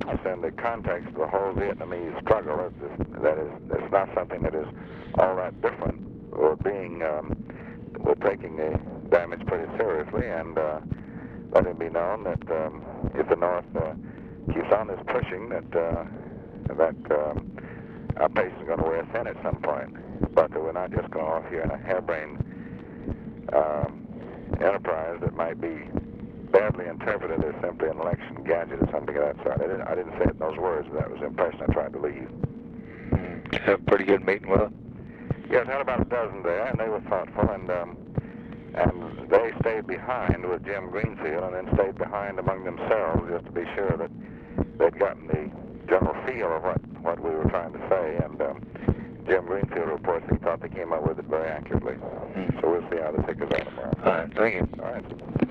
in the context of the whole Vietnamese struggle, it's not something that is all that different. We're taking the damage pretty seriously, and let it be known that if the North keeps on this pushing, that our pace is going to wear thin at some point. But we're not just going off here in a harebrained enterprise that might be badly interpreted as simply an election gadget or something of that sort. I didn't say it in those words, but that was the impression I tried to leave. Have a pretty good meeting with them? Yes, I had about a dozen there, and they were thoughtful, and they stayed behind with Jim Greenfield, and then stayed behind among themselves just to be sure that they'd gotten the general feel of what we were trying to say. And Jim Greenfield reports he thought they came up with it very accurately. So we'll see how the thick is out tomorrow. All right, thank you. All right.